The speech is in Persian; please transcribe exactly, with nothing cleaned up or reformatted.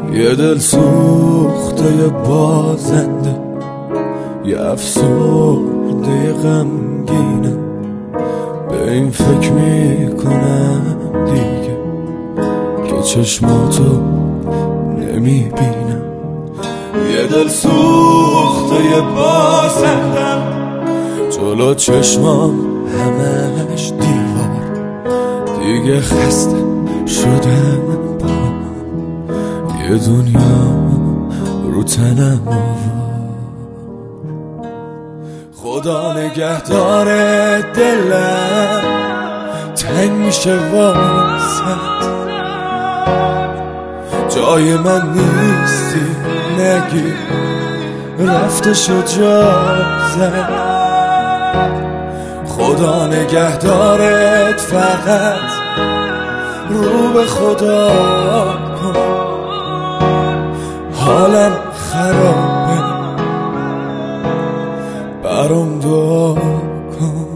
یه دل سوخته یه بازنده، یه افسرده غمگینه، به این فکر میکنم دیگه که چشماتو نمیبینم. یه دل سوخته یه بازندم، جلو چشمام همش دیوار، دیگه خسته شدم با یه دنیا رو تنم آوار. خدا نگهدار دلم تنگ میشه واسه، جای من نیستی نگی رفته شد جازت. خدا نگهدارت فقط رو به خدا کن، حالم خرابه برام دعا کن.